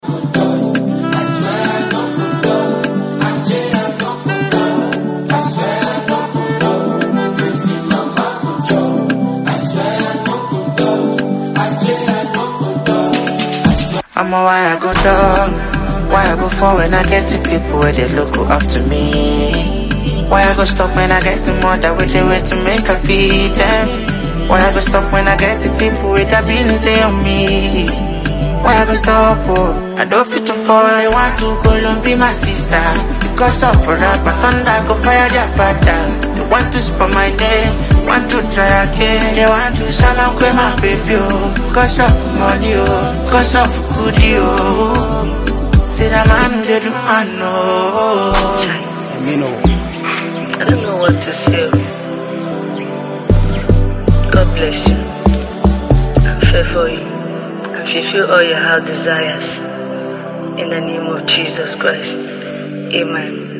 Why I go down, why I go fall when I get to people where they look up to me. Why I go stop when I get to more that way they wait to make I feed them. Why I go stop when I get to people with that business they on me. Why I go stop, oh, I don't fit to fall, I want to go and be my sister. Because of rap, I thunder go fire their father. They want to spend my day, want to try again. They want to summon my baby, oh. Because of money, oh, because of goodie, oh. Say that man, they do man, no. I don't know what to say. God bless you. I'm fair for you. And fulfill all your heart desires. In the name of Jesus Christ. Amen.